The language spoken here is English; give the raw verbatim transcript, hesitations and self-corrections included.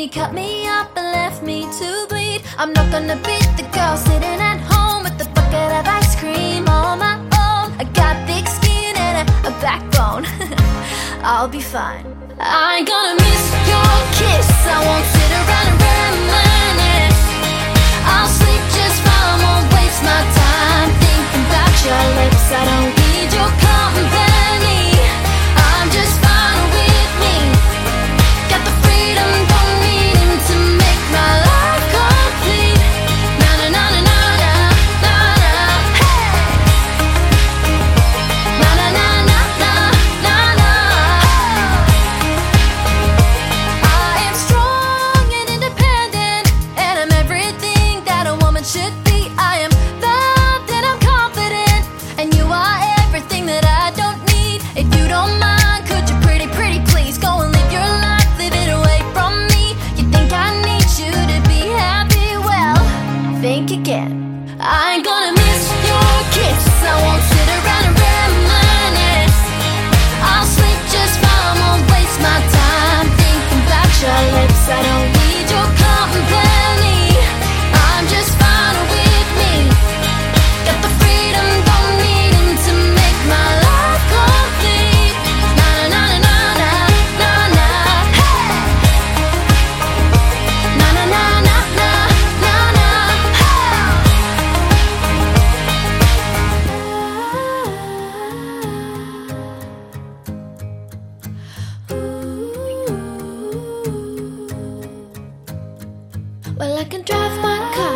you cut me up and left me to bleed. I'm not gonna be the girl sitting at home with the bucket of ice cream on my own. I got thick skin and a, a backbone. I'll be fine. I ain't gonna miss your kiss. I won't sit around and reminisce. I'll sleep just fine, won't waste my time thinking about your lips. I don't need your company. I'm just fine with me. Got the freedom, don't need him to make my life complete. Na na na na na na na na. Hey. Na na na na na na na. I am strong and independent, and I'm everything that a woman should be. I am loved and I'm confident, and you are everything that I don't need. If you don't mind, could you pretty, pretty please go and live your life, live it away from me? You think I need you to be happy? Well, think again. I ain't gonna miss your kiss. I won't sit around and reminisce. I'll sleep just fine, won't waste my time thinking about your lips. I don't need your company. I'm just fine with me. Got the freedom, don't need him to make my life complete. Na na na na na na na. Hey. Na na na na na na na. Well, I can drive my car